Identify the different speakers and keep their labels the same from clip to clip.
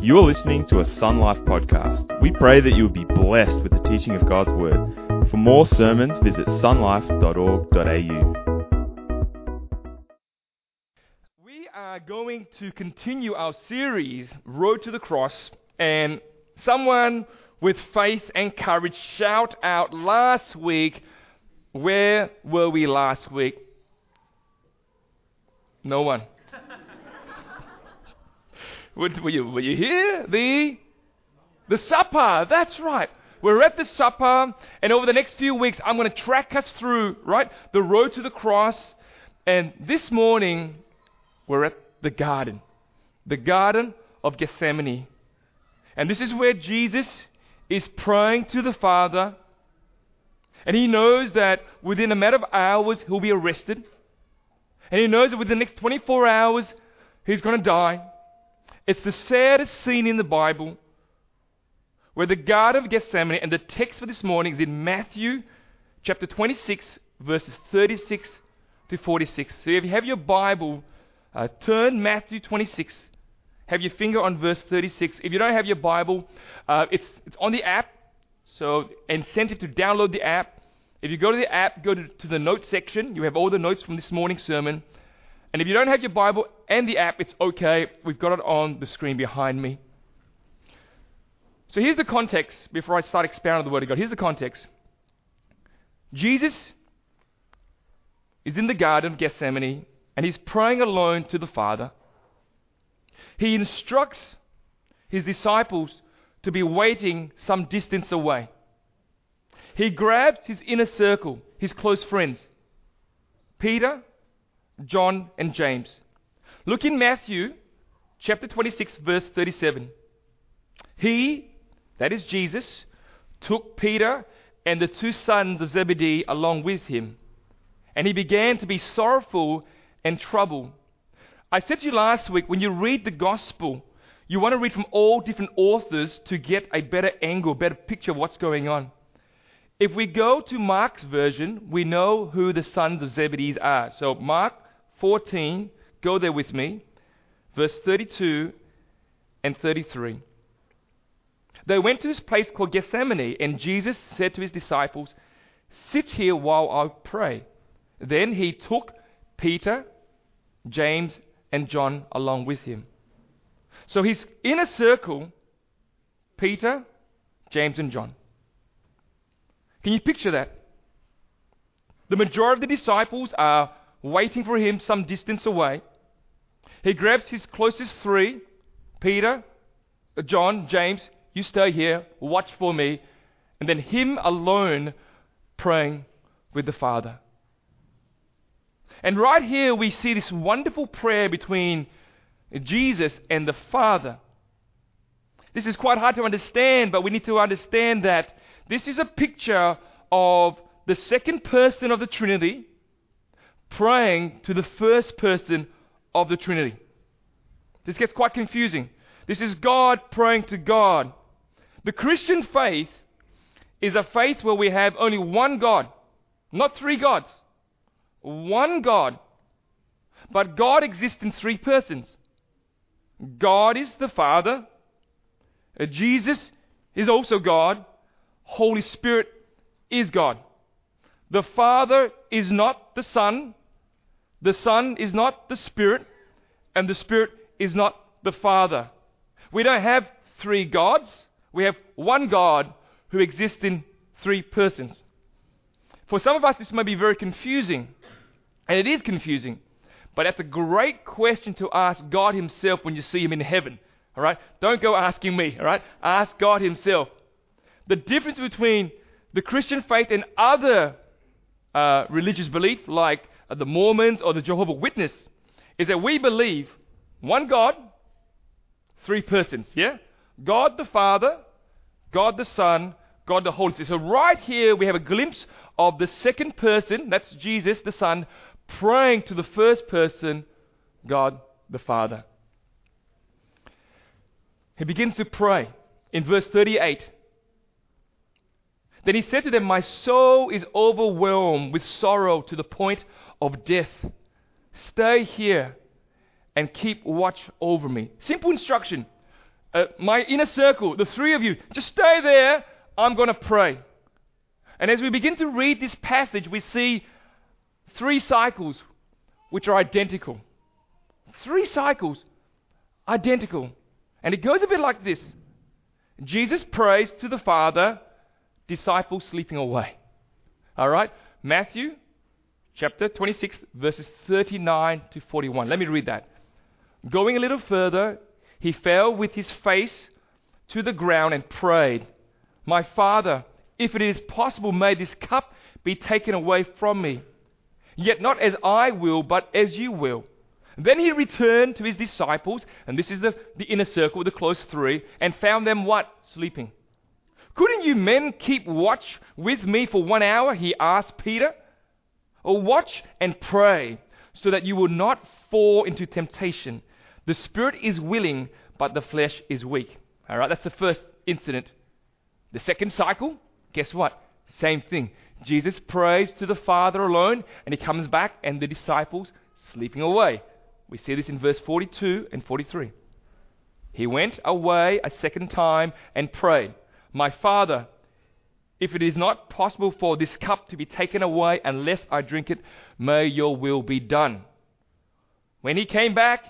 Speaker 1: You are listening to a Sun Life podcast. We pray that you will be blessed with the teaching of God's Word. For more sermons, visit sunlife.org.au.
Speaker 2: We are going to continue our series, Road to the Cross, and someone with faith and courage shout out last week, where were we last week? No one. Were you here? The supper, that's right. We're at the supper, and over the next few weeks, I'm going to track us through, right, the road to the cross. And this morning, we're at the Garden of Gethsemane. And this is where Jesus is praying to the Father, and he knows that within a matter of hours, he'll be arrested. And he knows that within the next 24 hours, he's going to die. It's the saddest scene in the Bible, where the Garden of Gethsemane, and the text for this morning is in Matthew chapter 26, verses 36 to 46. So if you have your Bible, turn Matthew 26, have your finger on verse 36. If you don't have your Bible, it's on the app, so incentive to download the app. If you go to the app, go to the notes section. You have all the notes from this morning's sermon. And if you don't have your Bible and the app, it's okay. We've got it on the screen behind me. So here's the context before I start expounding the Word of God. Here's the context. Jesus is in the Garden of Gethsemane, and he's praying alone to the Father. He instructs his disciples to be waiting some distance away. He grabs his inner circle, his close friends, Peter, John, and James. Look in Matthew chapter 26, verse 37. He, that is Jesus, took Peter and the two sons of Zebedee along with him, and he began to be sorrowful and troubled. I said to you last week, when you read the gospel, you want to read from all different authors to get a better angle, better picture of what's going on. If we go to Mark's version, we know who the sons of Zebedee are. So Mark 14, go there with me, verse 32 and 33. They went to this place called Gethsemane, and Jesus said to his disciples, "Sit here while I pray." Then he took Peter, James, and John along with him. So his inner circle, Peter, James, and John. Can you picture that? The majority of the disciples are waiting for him some distance away. He grabs his closest three, Peter, John, James, you stay here, watch for me, and then him alone praying with the Father. And right here we see this wonderful prayer between Jesus and the Father. This is quite hard to understand, but we need to understand that this is a picture of the second person of the Trinity praying to the first person of the Trinity. This gets quite confusing. This is God praying to God. The Christian faith is a faith where we have only one God, not three gods. One God. But God exists in three persons. God is the Father. Jesus is also God. Holy Spirit is God. The Father is not the Son is not the Spirit, and the Spirit is not the Father. We don't have three gods. We have one God who exists in three persons. For some of us, this may be very confusing, and it is confusing, but that's a great question to ask God himself when you see him in heaven. All right? Don't go asking me. All right? Ask God himself. The difference between the Christian faith and other religious belief, like the Mormons or the Jehovah's Witness, is that we believe one God, three persons. Yeah? God the Father, God the Son, God the Holy Spirit. So right here we have a glimpse of the second person, that's Jesus the Son, praying to the first person, God the Father. He begins to pray in verse 38. Then he said to them, "My soul is overwhelmed with sorrow to the point of death. Stay here and keep watch over me." Simple instruction. my inner circle, the three of you, just stay there. I'm going to pray. And as we begin to read this passage, we see 3 cycles which are identical. 3 cycles, identical. And it goes a bit like this. Jesus prays to the Father, disciples sleeping away. All right? Matthew chapter 26, verses 39 to 41. Let me read that. Going a little further, he fell with his face to the ground and prayed, "My Father, if it is possible, may this cup be taken away from me. Yet not as I will, but as you will." Then he returned to his disciples, and this is the inner circle, the close 3, and found them what? Sleeping. "Couldn't you men keep watch with me for 1 hour?" he asked Peter. "Or watch and pray, so that you will not fall into temptation. The spirit is willing, but the flesh is weak." All right, that's the first incident. The second cycle, guess what? Same thing. Jesus prays to the Father alone, and he comes back, and the disciples sleeping away. We see this in verse 42 and 43. He went away a second time and prayed, "My Father, if it is not possible for this cup to be taken away unless I drink it, may your will be done." When he came back,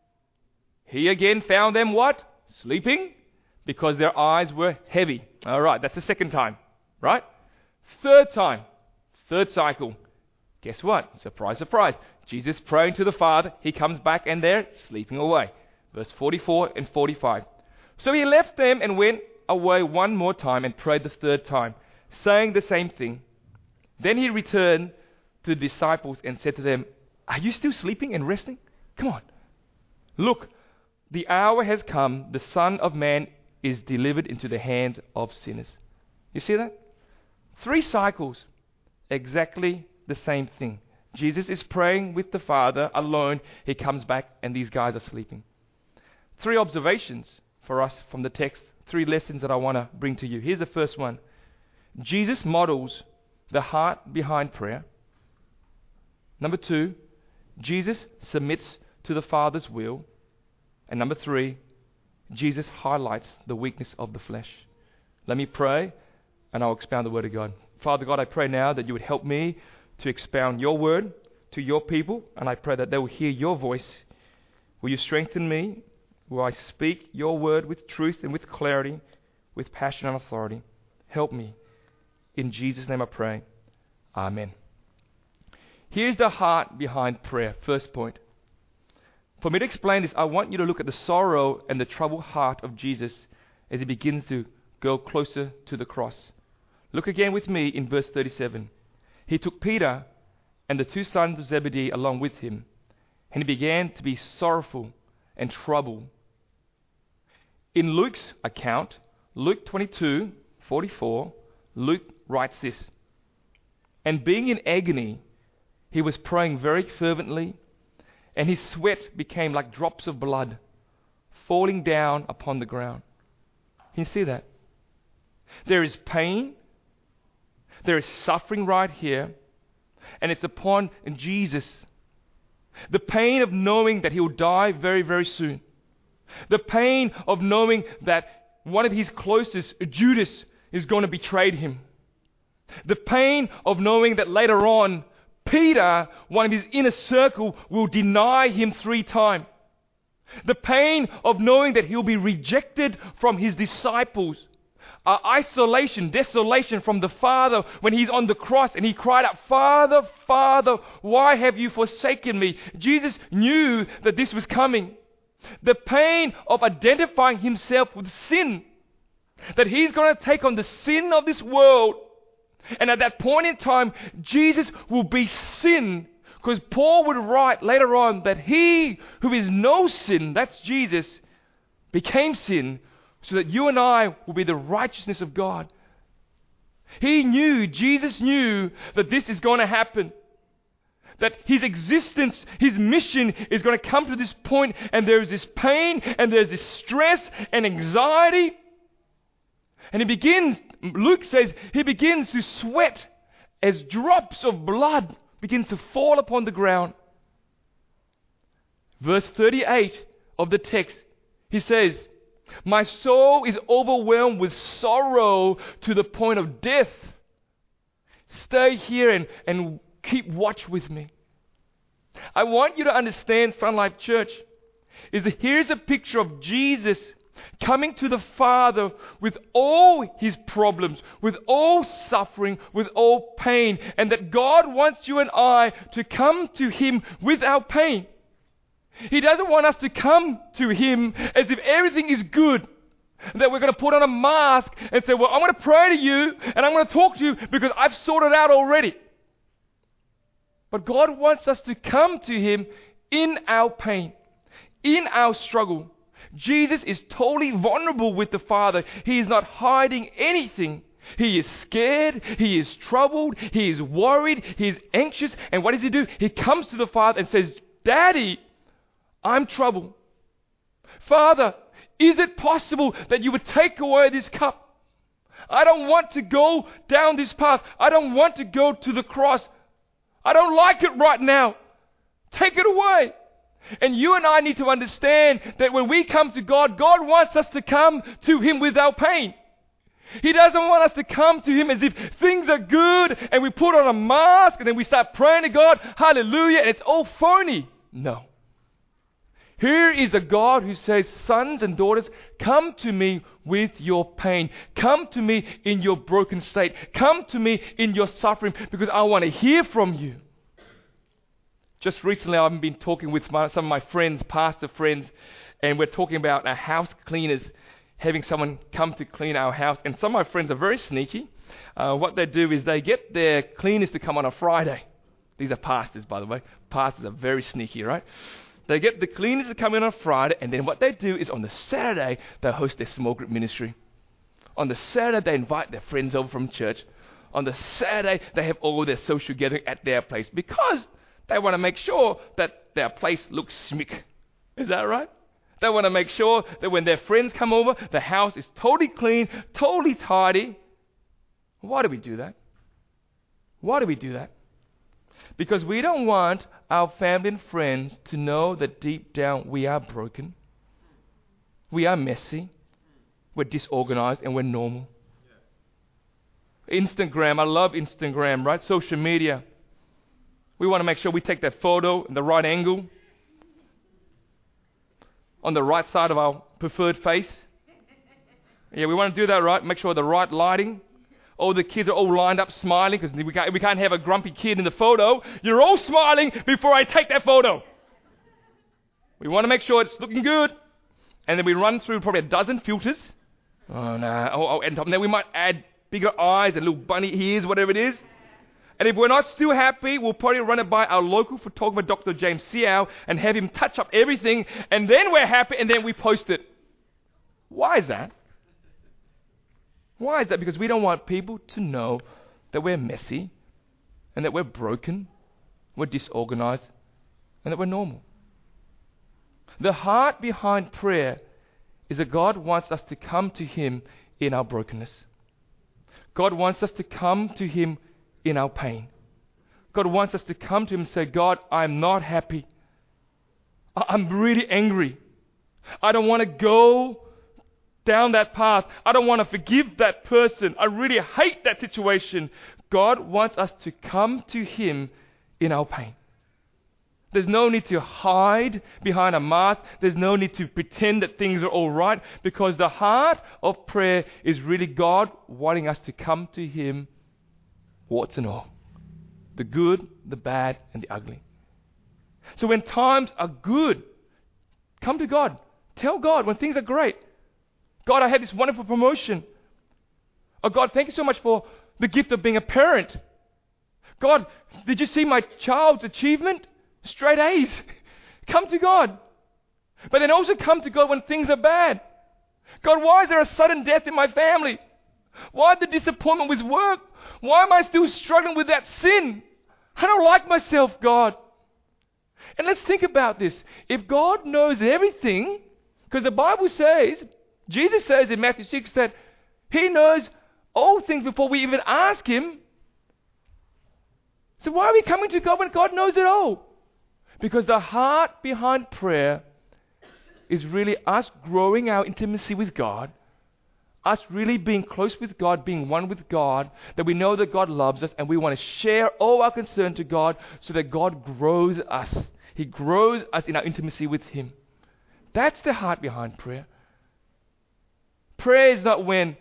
Speaker 2: he again found them what? Sleeping, because their eyes were heavy. All right, that's the second time, right? Third time, third cycle. Guess what? Surprise, surprise. Jesus praying to the Father. He comes back and they're sleeping away. Verse 44 and 45. So he left them and went away one more time and prayed the third time, saying the same thing. Then he returned to the disciples and said to them, "Are you still sleeping and resting? Come on. Look, the hour has come. The Son of Man is delivered into the hands of sinners." You see that? 3 cycles, exactly the same thing. Jesus is praying with the Father alone. He comes back and these guys are sleeping. 3 observations for us from the text. 3 lessons that I want to bring to you. Here's the first one. Jesus models the heart behind prayer. Number 2, Jesus submits to the Father's will. And number 3, Jesus highlights the weakness of the flesh. Let me pray and I'll expound the Word of God. Father God, I pray now that you would help me to expound your Word to your people, and I pray that they will hear your voice. Will you strengthen me? Will I speak your Word with truth and with clarity, with passion and authority? Help me. In Jesus' name I pray. Amen. Here's the heart behind prayer. First point. For me to explain this, I want you to look at the sorrow and the troubled heart of Jesus as he begins to go closer to the cross. Look again with me in verse 37. He took Peter and the 2 sons of Zebedee along with him, and he began to be sorrowful and troubled. In Luke's account, Luke 22:44, Luke writes this, "And being in agony, he was praying very fervently, and his sweat became like drops of blood falling down upon the ground." Can you see that? There is pain, there is suffering right here, and it's upon Jesus. The pain of knowing that he will die very, very soon. The pain of knowing that one of his closest, Judas, is going to betray him. The pain of knowing that later on, Peter, one of his inner circle, will deny him 3 times. The pain of knowing that he'll be rejected from his disciples. Isolation, desolation from the Father when he's on the cross and he cried out, "Father, Father, why have you forsaken me?" Jesus knew that this was coming. The pain of identifying himself with sin, that he's going to take on the sin of this world. And at that point in time, Jesus will be sin. Because Paul would write later on that he who is no sin, that's Jesus, became sin so that you and I will be the righteousness of God. He knew, Jesus knew that this is going to happen. That his existence, his mission is going to come to this point, and there is this pain and there's this stress and anxiety. And he begins, Luke says, he begins to sweat as drops of blood begins to fall upon the ground. Verse 38 of the text, he says, My soul is overwhelmed with sorrow to the point of death. Stay here and keep watch with me. I want you to understand, Sun Life Church, is that here's a picture of Jesus coming to the Father with all his problems, with all suffering, with all pain, and that God wants you and I to come to him with our pain. He doesn't want us to come to him as if everything is good, that we're going to put on a mask and say, well, I'm going to pray to you and I'm going to talk to you because I've sorted it out already. But God wants us to come to him in our pain, in our struggle. Jesus is totally vulnerable with the Father. He is not hiding anything. He is scared. He is troubled. He is worried. He is anxious. And what does he do? He comes to the Father and says, Daddy, I'm troubled. Father, is it possible that you would take away this cup? I don't want to go down this path. I don't want to go to the cross. I don't like it right now. Take it away. And you and I need to understand that when we come to God, God wants us to come to him with our pain. He doesn't want us to come to him as if things are good and we put on a mask and then we start praying to God, hallelujah, and it's all phony. No. Here is a God who says, sons and daughters, come to me with your pain. Come to me in your broken state. Come to me in your suffering because I want to hear from you. Just recently I've been talking with some of my friends, pastor friends, and we're talking about our house cleaners, having someone come to clean our house. And some of my friends are very sneaky. What they do is they get their cleaners to come on a Friday. These are pastors, by the way. Pastors are very sneaky, right? They get the cleaners to come in on Friday, and then what they do is on the Saturday, they host their small group ministry. On the Saturday, they invite their friends over from church. On the Saturday, they have all their social gathering at their place because they want to make sure that their place looks smick. Is that right? They want to make sure that when their friends come over, the house is totally clean, totally tidy. Why do we do that? Why do we do that? Because we don't want our family and friends to know that deep down we are broken, we are messy, we're disorganized, and we're normal. Instagram, I love Instagram, right? Social media. We want to make sure we take that photo in the right angle, on the right side of our preferred face. Yeah, we want to do that right. Make sure the right lighting. All the kids are all lined up smiling because we can't have a grumpy kid in the photo. You're all smiling before I take that photo. We want to make sure it's looking good. And then we run through probably a dozen filters. Oh, no. And then we might add bigger eyes and little bunny ears, whatever it is. And if we're not still happy, we'll probably run it by our local photographer, Dr. James Seow, and have him touch up everything. And then we're happy, and then we post it. Why is that? Why is that? Because we don't want people to know that we're messy and that we're broken, we're disorganized, and that we're normal. The heart behind prayer is that God wants us to come to him in our brokenness. God wants us to come to him in our pain. God wants us to come to him and say, God, I'm not happy. I'm really angry. I don't want to go down that path. I don't want to forgive that person. I really hate that situation. God wants us to come to him in our pain. There's no need to hide behind a mask. There's no need to pretend that things are all right, because the heart of prayer is really God wanting us to come to him, warts and all. The good, the bad, and the ugly. So when times are good, come to God. Tell God when things are great. God, I had this wonderful promotion. Oh God, thank you so much for the gift of being a parent. God, did you see my child's achievement? Straight A's. Come to God. But then also come to God when things are bad. God, why is there a sudden death in my family? Why the disappointment with work? Why am I still struggling with that sin? I don't like myself, God. And let's think about this. If God knows everything, because the Bible says, Jesus says in Matthew 6 that he knows all things before we even ask him. So why are we coming to God when God knows it all? Because the heart behind prayer is really us growing our intimacy with God, us really being close with God, being one with God, that we know that God loves us and we want to share all our concern to God so that God grows us. He grows us in our intimacy with Him. That's the heart behind prayer. Prayer is not when,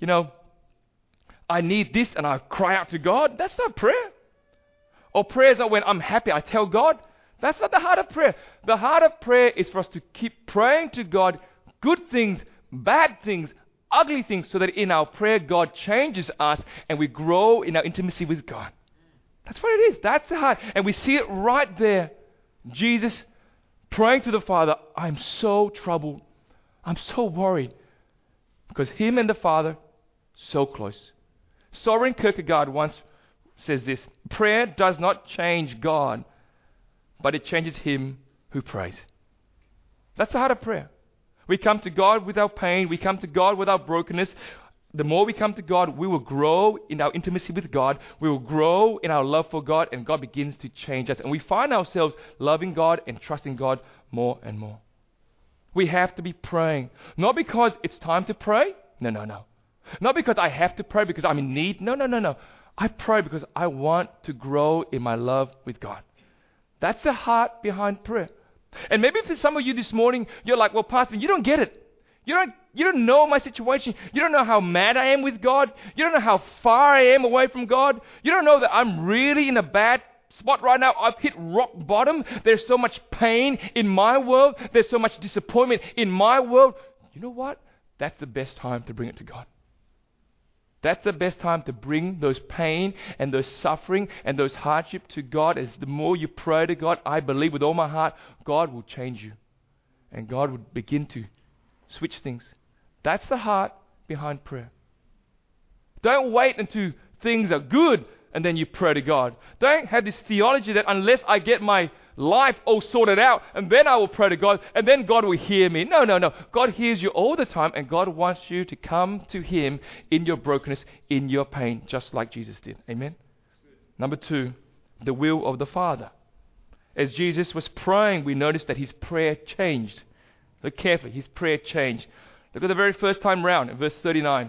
Speaker 2: I need this and I cry out to God. That's not prayer. Or prayer is not when I'm happy, I tell God. That's not the heart of prayer. The heart of prayer is for us to keep praying to God good things, bad things, ugly things, so that in our prayer God changes us and we grow in our intimacy with God. That's what it is. That's the heart. And we see it right there. Jesus praying to the Father, I'm so troubled. I'm so worried. Because Him and the Father, so close. Soren Kierkegaard once says this, prayer does not change God, but it changes Him who prays. That's the heart of prayer. We come to God with our pain. We come to God with our brokenness. The more we come to God, we will grow in our intimacy with God. We will grow in our love for God, and God begins to change us. And we find ourselves loving God and trusting God more and more. We have to be praying. Not because it's time to pray. No. Not because I have to pray because I'm in need. No. I pray because I want to grow in my love with God. That's the heart behind prayer. And maybe for some of you this morning, you're like, well, Pastor, you don't get it. You don't know my situation. You don't know how mad I am with God. You don't know how far I am away from God. You don't know that I'm really in a bad spot right now. I've hit rock bottom. There's so much pain in my world. There's so much disappointment in my world. You know what? That's the best time to bring it to God. That's the best time to bring those pain and those suffering and those hardship to God. As the more you pray to God, I believe with all my heart, God will change you. And God will begin to switch things. That's the heart behind prayer. Don't wait until things are good and then you pray to God. Don't have this theology that unless I get my life all sorted out and then I will pray to God and then God will hear me. No. God hears you all the time, and God wants you to come to Him in your brokenness, in your pain, just like Jesus did. Amen? Number 2, the will of the Father. As Jesus was praying, we noticed that His prayer changed. Look carefully, His prayer changed. Look at the very first time round in verse 39.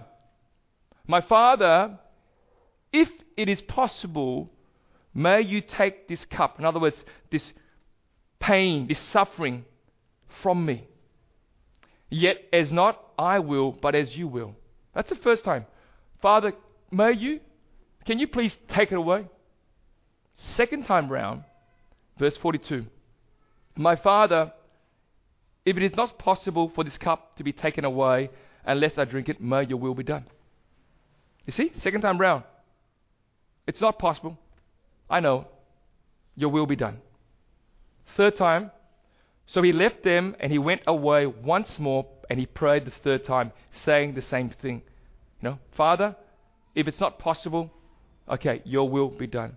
Speaker 2: My Father, if it is possible, may you take this cup, in other words, this pain, this suffering from me. Yet as not I will, but as you will. That's the first time. Father, can you please take it away? Second time round, verse 42. My Father, if it is not possible for this cup to be taken away unless I drink it, may your will be done. You see, second time round. It's not possible. I know. Your will be done. Third time. So He left them and He went away once more and He prayed the third time, saying the same thing. Father, if it's not possible, okay, your will be done.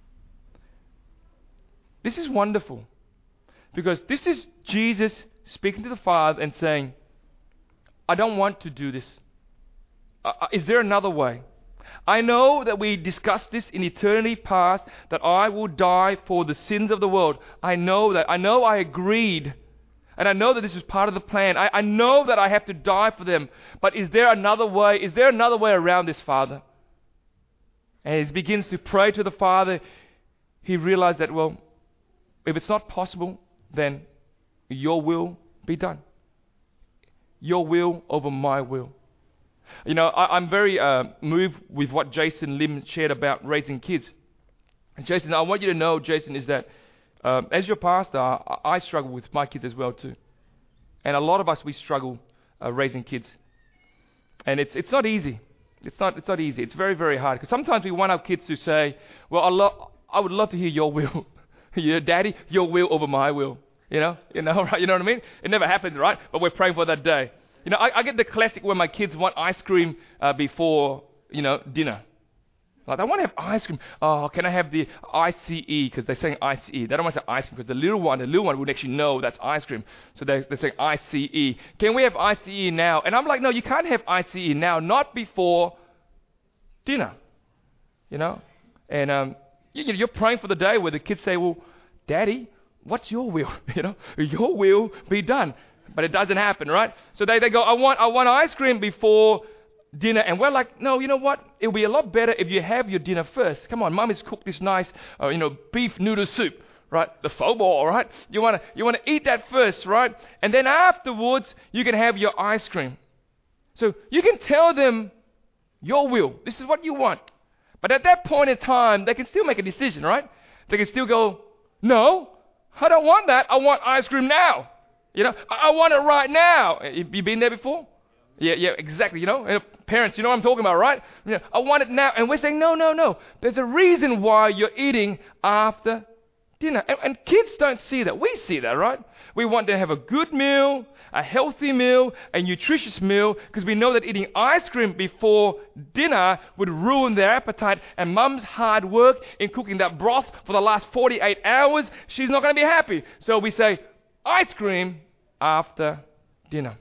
Speaker 2: This is wonderful. Because this is Jesus speaking to the Father and saying, I don't want to do this. Is there another way? I know that we discussed this in eternity past, that I will die for the sins of the world. I know that. I know I agreed. And I know that this is part of the plan. I know that I have to die for them. But is there another way? Is there another way around this, Father? And as he begins to pray to the Father, he realized that, well, if it's not possible, then your will be done. Your will over my will. I'm very moved with what Jason Lim shared about raising kids. And Jason, I want you to know, Jason, is that as your pastor, I struggle with my kids as well too. And a lot of us, we struggle raising kids. And it's not easy. It's not easy. It's very, very hard. Because sometimes we want our kids to say, well, I would love to hear your will. Daddy, your will over my will. Right? You know what I mean? It never happens, right? But we're praying for that day. I get the classic when my kids want ice cream before, dinner. Like, I want to have ice cream. Oh, can I have the ICE? Because they're saying ICE. They don't want to say ice cream because the little one would actually know that's ice cream. So they're saying ICE. Can we have ICE now? And I'm like, no, you can't have ICE now, not before dinner. And you're praying for the day where the kids say, well, Daddy, what's your will? Your will be done. But it doesn't happen, right? So they go, I want ice cream before dinner. And we're like, no, you know what? It'll be a lot better if you have your dinner first. Come on, Mum has cooked this nice, beef noodle soup, right? The pho ball, right? You want to eat that first, right? And then afterwards, you can have your ice cream. So you can tell them your will. This is what you want. But at that point in time, they can still make a decision, right? They can still go, no, I don't want that. I want ice cream now. I want it right now. You been there before? Yeah, exactly. Parents, you know what I'm talking about, right? I want it now. And we're saying, no. There's a reason why you're eating after dinner. And kids don't see that. We see that, right? We want to have a good meal, a healthy meal, a nutritious meal, because we know that eating ice cream before dinner would ruin their appetite. And Mum's hard work in cooking that broth for the last 48 hours, she's not going to be happy. So we say, ice cream after dinner.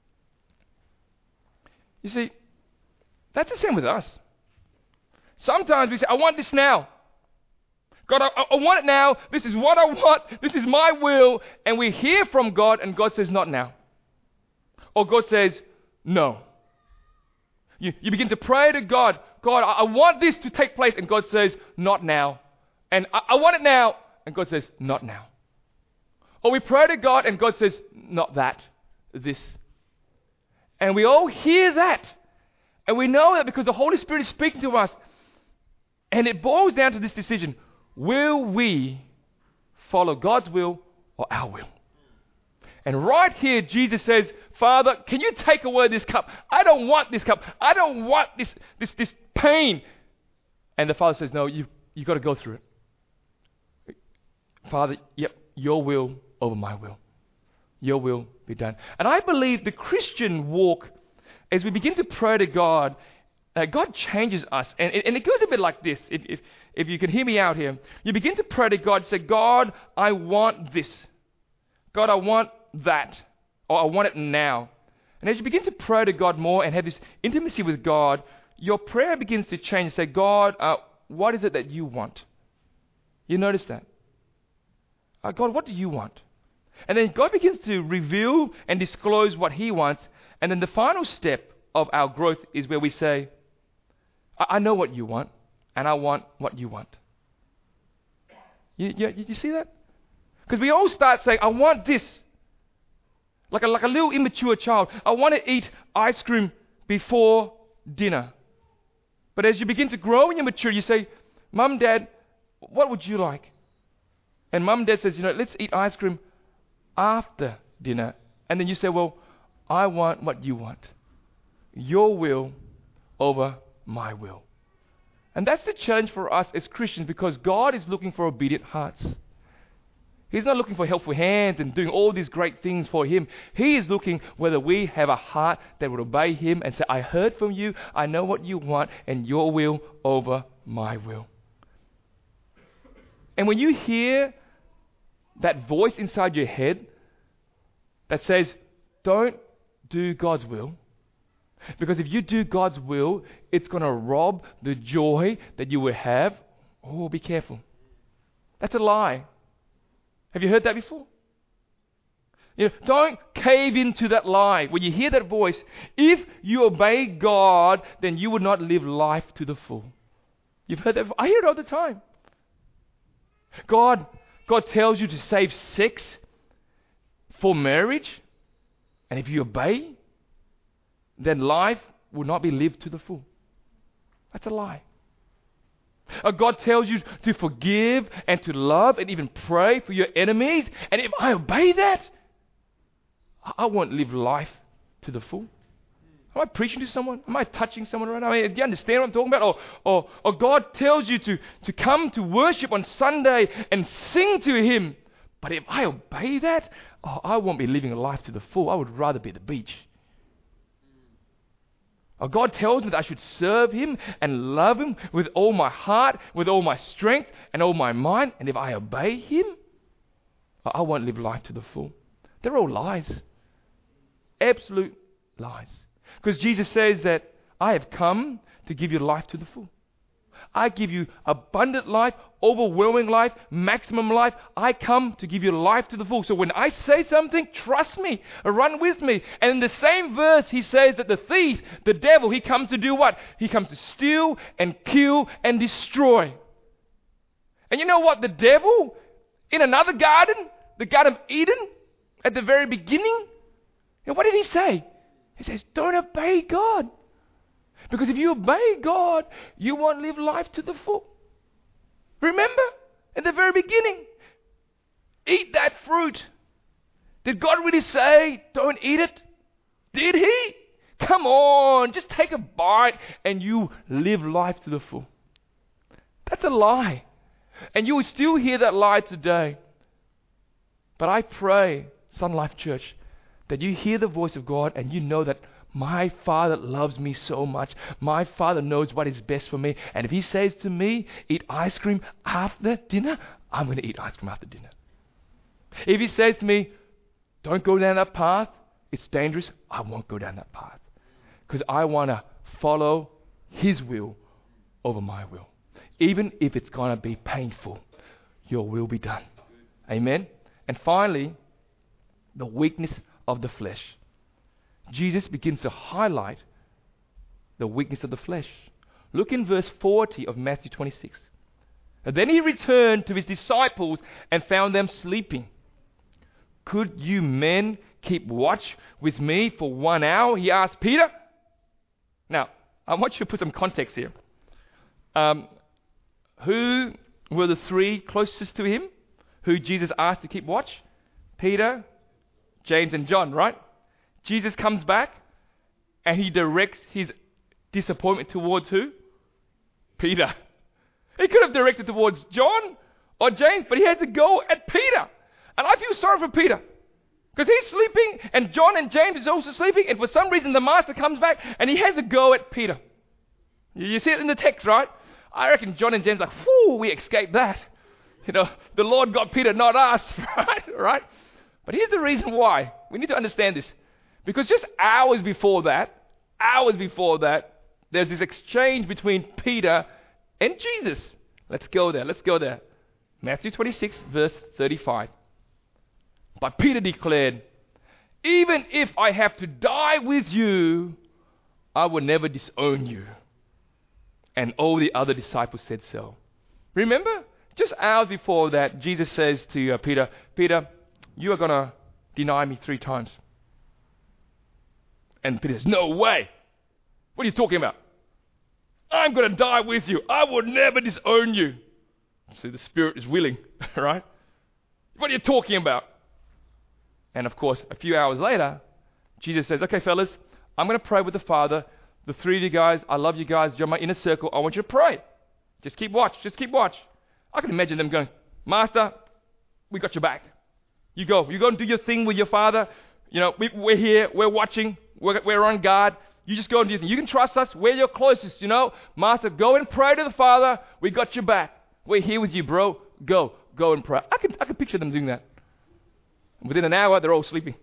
Speaker 2: You see, that's the same with us. Sometimes we say, I want this now. God, I want it now. This is what I want. This is my will. And we hear from God, and God says, not now. Or God says, no. You begin to pray to God. God, I want this to take place. And God says, not now. And I want it now. And God says, not now. Or we pray to God, and God says, not that, this. And we all hear that. And we know that because the Holy Spirit is speaking to us. And it boils down to this decision. Will we follow God's will or our will? And right here, Jesus says, Father, can you take away this cup? I don't want this cup. I don't want this pain. And the Father says, no, you've got to go through it. Father, yep, your will over my will. Your will be done. And I believe the Christian walk, as we begin to pray to God, God changes us. And it goes a bit like this. If you can hear me out here, you begin to pray to God, say, God, I want this. God, I want that. Or I want it now. And as you begin to pray to God more and have this intimacy with God, your prayer begins to change. Say, God, what is it that you want? You notice that? God, what do you want? And then God begins to reveal and disclose what He wants. And then the final step of our growth is where we say, I know what you want, and I want what you want. You see that? Because we all start saying, I want this. Like a little immature child. I want to eat ice cream before dinner. But as you begin to grow and you mature, you say, Mum, Dad, what would you like? And Mum, Dad says, let's eat ice cream after dinner. And then you say, well, I want what you want. Your will over my will. And that's the challenge for us as Christians, because God is looking for obedient hearts. He's not looking for helpful hands and doing all these great things for Him. He is looking whether we have a heart that will obey Him and say, I heard from you, I know what you want, and your will over my will. And when you hear that voice inside your head that says, don't do God's will, because if you do God's will, it's going to rob the joy that you will have. Oh, be careful. That's a lie. Have you heard that before? Don't cave into that lie. When you hear that voice, if you obey God, then you would not live life to the full. You've heard that before? I hear it all the time. God tells you to save sex for marriage, and if you obey, then life will not be lived to the full. That's a lie. God tells you to forgive and to love and even pray for your enemies, and if I obey that, I won't live life to the full. Am I preaching to someone? Am I touching someone right now? Do you understand what I'm talking about? Or God tells you to come to worship on Sunday and sing to Him, but if I obey that, I won't be living a life to the full. I would rather be at the beach. God tells me that I should serve Him and love Him with all my heart, with all my strength, and all my mind. And if I obey Him, I won't live life to the full. They're all lies. Absolute lies. Because Jesus says that I have come to give you life to the full. I give you abundant life, overwhelming life, maximum life. I come to give you life to the full. So when I say something, trust me, run with me. And in the same verse, he says that the thief, the devil, he comes to do what? He comes to steal and kill and destroy. And you know what? The devil, in another garden, the Garden of Eden, at the very beginning, and what did he say? He says, don't obey God. Because if you obey God, you won't live life to the full. Remember, at the very beginning, eat that fruit. Did God really say, don't eat it? Did he? Come on, just take a bite and you live life to the full. That's a lie. And you will still hear that lie today. But I pray, Sun Life Church, that you hear the voice of God and you know that my Father loves me so much. My Father knows what is best for me. And if He says to me, eat ice cream after dinner, I'm going to eat ice cream after dinner. If He says to me, don't go down that path, it's dangerous, I won't go down that path. Because I want to follow His will over my will. Even if it's going to be painful, your will be done. Amen? And finally, the weakness of the flesh. Jesus begins to highlight the weakness of the flesh. Look in verse 40 of Matthew 26. And then He returned to His disciples and found them sleeping. Could you men keep watch with me for 1 hour? He asked Peter. Now, I want you to put some context here. Who were the three closest to Him who Jesus asked to keep watch? Peter, James, and John, right? Jesus comes back and He directs His disappointment towards who? Peter. He could have directed towards John or James, but He had to go at Peter. And I feel sorry for Peter because he's sleeping and John and James is also sleeping, and for some reason the Master comes back and He has to go at Peter. You see it in the text, right? I reckon John and James are like, whoo, we escaped that. You know, the Lord got Peter, not us, right? But here's the reason why. We need to understand this. Because just hours before that, there's this exchange between Peter and Jesus. Let's go there. Matthew 26, verse 35. But Peter declared, even if I have to die with you, I will never disown you. And all the other disciples said so. Remember, just hours before that, Jesus says to Peter, Peter, you are going to deny me 3 times. And Peter says, no way. What are you talking about? I'm going to die with you. I will never disown you. So the Spirit is willing, right? What are you talking about? And of course, a few hours later, Jesus says, okay, fellas, I'm going to pray with the Father. The 3 of you guys, I love you guys. You're my inner circle. I want you to pray. Just keep watch. I can imagine them going, Master, we got your back. You go and do your thing with your Father. You know, we're here. We're watching. We're on guard. You just go and do your thing. You can trust us. We're your closest, you know. Master, go and pray to the Father. We got your back. We're here with you, bro. Go and pray. I can picture them doing that. Within an hour, they're all sleeping.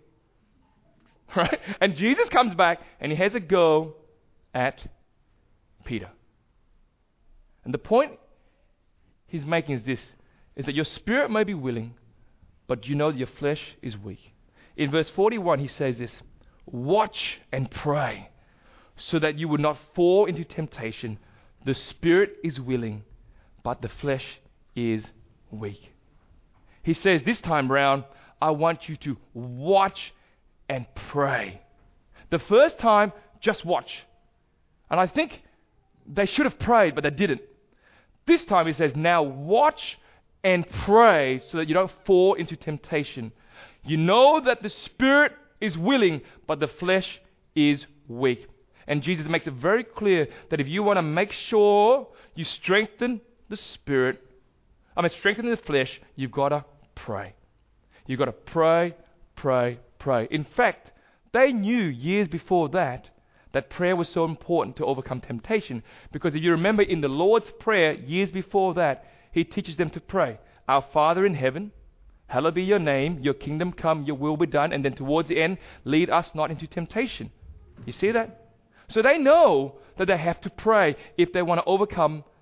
Speaker 2: Right? And Jesus comes back and He has a go at Peter. And the point He's making is this, is that your spirit may be willing, but you know that your flesh is weak. In verse 41, He says this, watch and pray so that you will not fall into temptation. The spirit is willing, but the flesh is weak. He says this time round, I want you to watch and pray. The first time, just watch. And I think they should have prayed, but they didn't. This time He says, now watch and pray so that you don't fall into temptation. You know that the spirit is willing, but the flesh is weak. And Jesus makes it very clear that if you want to make sure you strengthen the spirit, strengthen the flesh, you've got to pray. You've got to pray. In fact, they knew years before that prayer was so important to overcome temptation. Because if you remember in the Lord's Prayer, years before that, He teaches them to pray. Our Father in heaven, hallowed be your name, your kingdom come, your will be done. And then towards the end, lead us not into temptation. You see that? So they know that they have to pray if they want to overcome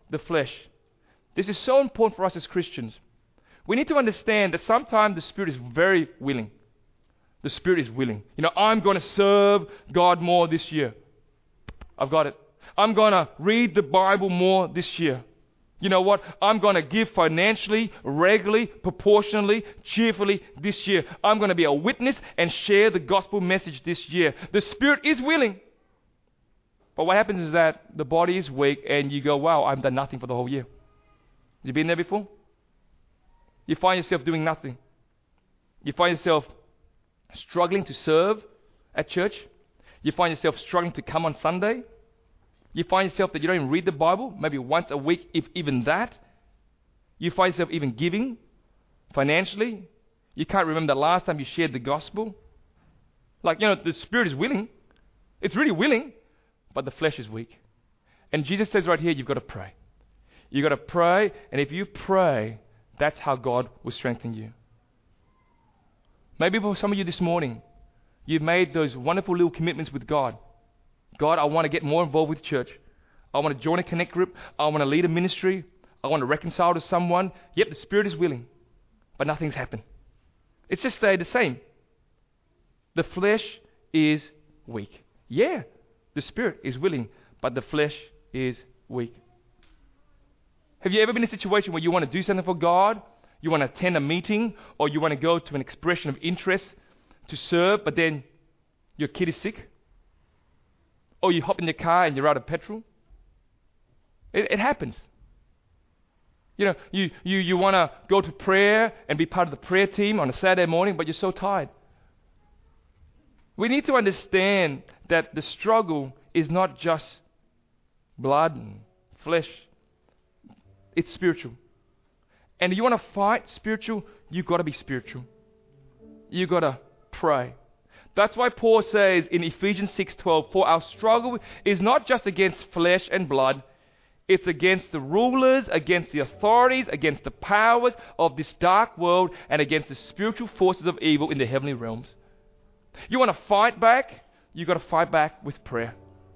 Speaker 2: the flesh. This is so important for us as Christians. We need to understand that sometimes the Spirit is very willing. The Spirit is willing. I'm going to serve God more this year. I've got it. I'm going to read the Bible more this year. You know what? I'm going to give financially, regularly, proportionally, cheerfully this year. I'm going to be a witness and share the gospel message this year. The Spirit is willing. But what happens is that the body is weak and you go, wow, I've done nothing for the whole year. You been there before? You find yourself doing nothing. You find yourself struggling to serve at church. You find yourself struggling to come on Sunday. You find yourself that you don't even read the Bible, maybe once a week, if even that. You find yourself even giving financially. You can't remember the last time you shared the gospel. The Spirit is willing. It's really willing, but the flesh is weak. And Jesus says right here, you've got to pray. You've got to pray, and if you pray, that's how God will strengthen you. Maybe for some of you this morning, you've made those wonderful little commitments with God. God, I want to get more involved with church. I want to join a connect group. I want to lead a ministry. I want to reconcile to someone. Yep, the Spirit is willing, but nothing's happened. It's just stayed the same. The flesh is weak. Yeah, the Spirit is willing, but the flesh is weak. Have you ever been in a situation where you want to do something for God? You want to attend a meeting, or you want to go to an expression of interest to serve, but then your kid is sick? Or you hop in your car and you're out of petrol? It happens. You want to go to prayer and be part of the prayer team on a Saturday morning, but you're so tired. We need to understand that the struggle is not just blood and flesh. It's spiritual. And if you want to fight spiritual, you've got to be spiritual. You've got to pray. That's why Paul says in Ephesians 6:12, for our struggle is not just against flesh and blood, it's against the rulers, against the authorities, against the powers of this dark world, and against the spiritual forces of evil in the heavenly realms. You want to fight back? You've got to fight back with prayer.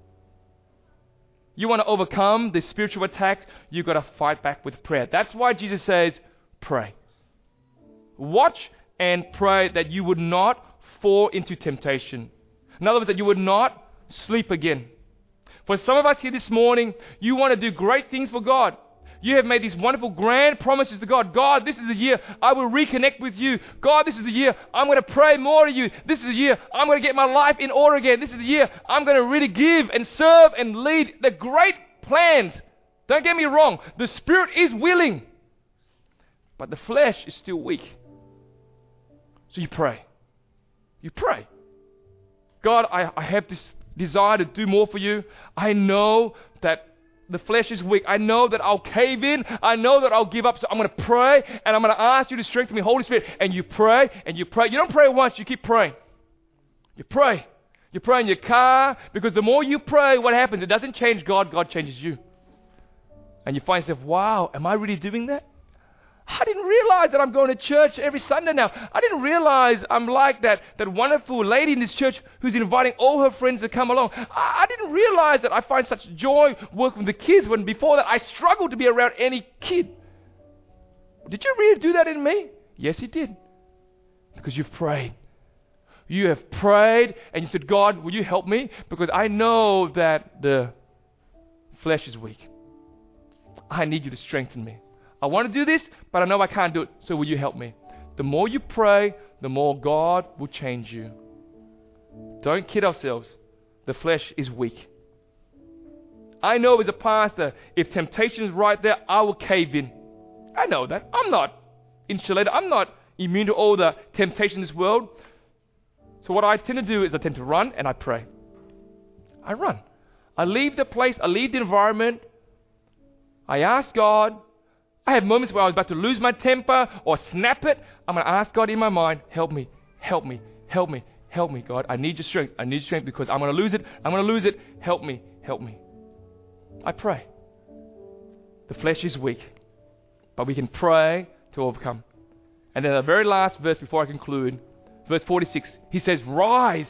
Speaker 2: You want to overcome the spiritual attack? You've got to fight back with prayer. That's why Jesus says, pray. Watch and pray that you would not fall into temptation. In other words, that you would not sleep again. For some of us here this morning, you want to do great things for God. You have made these wonderful grand promises to God. God, this is the year I will reconnect with you. God, this is the year I'm going to pray more to you. This is the year I'm going to get my life in order again. This is the year I'm going to really give and serve and lead. The great plans. Don't get me wrong. The Spirit is willing, but the flesh is still weak. So you pray. You pray. God, I have this desire to do more for you. I know that the flesh is weak. I know that I'll cave in. I know that I'll give up. So I'm going to pray, and I'm going to ask you to strengthen me, Holy Spirit. And you pray, and you pray. You don't pray once. You keep praying. You pray. You pray in your car, because the more you pray, what happens? It doesn't change God. God changes you. And you find yourself, wow, am I really doing that? I didn't realize that I'm going to church every Sunday now. I didn't realize I'm like that wonderful lady in this church who's inviting all her friends to come along. I didn't realize that I find such joy working with the kids when before that I struggled to be around any kid. Did you really do that in me? Yes, He did. Because you've prayed. You have prayed and you said, God, will you help me? Because I know that the flesh is weak. I need you to strengthen me. I want to do this, but I know I can't do it, so will you help me? The more you pray, the more God will change you. Don't kid ourselves. The flesh is weak. I know as a pastor, if temptation is right there, I will cave in. I know that. I'm not insulated. I'm not immune to all the temptation in this world. So what I tend to do is I tend to run and I pray. I run. I leave the place. I leave the environment. I ask God. I have moments where I was about to lose my temper or snap it. I'm going to ask God in my mind, help me, help me, help me, help me, God. I need your strength. I need your strength because I'm going to lose it. I'm going to lose it. Help me, help me. I pray. The flesh is weak, but we can pray to overcome. And then the very last verse before I conclude, verse 46, He says, rise,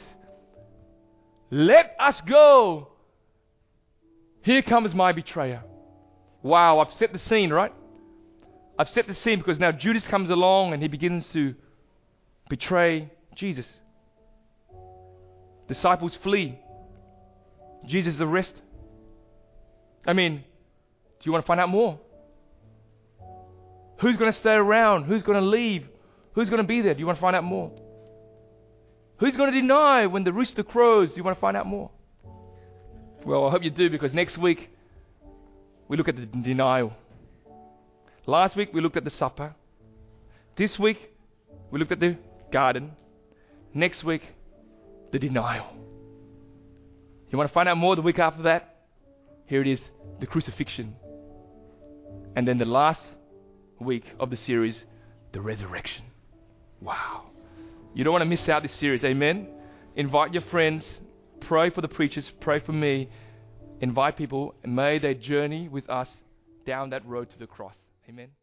Speaker 2: let us go. Here comes my betrayer. Wow, I've set the scene, right? I've set the scene because now Judas comes along and he begins to betray Jesus. Disciples flee. Jesus is arrested. I mean, do you want to find out more? Who's going to stay around? Who's going to leave? Who's going to be there? Do you want to find out more? Who's going to deny when the rooster crows? Do you want to find out more? Well, I hope you do, because next week we look at the denial. Last week we looked at the supper. This week we looked at the garden. Next week, the denial. You want to find out more the week after that? Here it is, the crucifixion. And then the last week of the series, the resurrection. Wow. You don't want to miss out this series, amen? Invite your friends, pray for the preachers, pray for me, invite people, and may they journey with us down that road to the cross. Amen.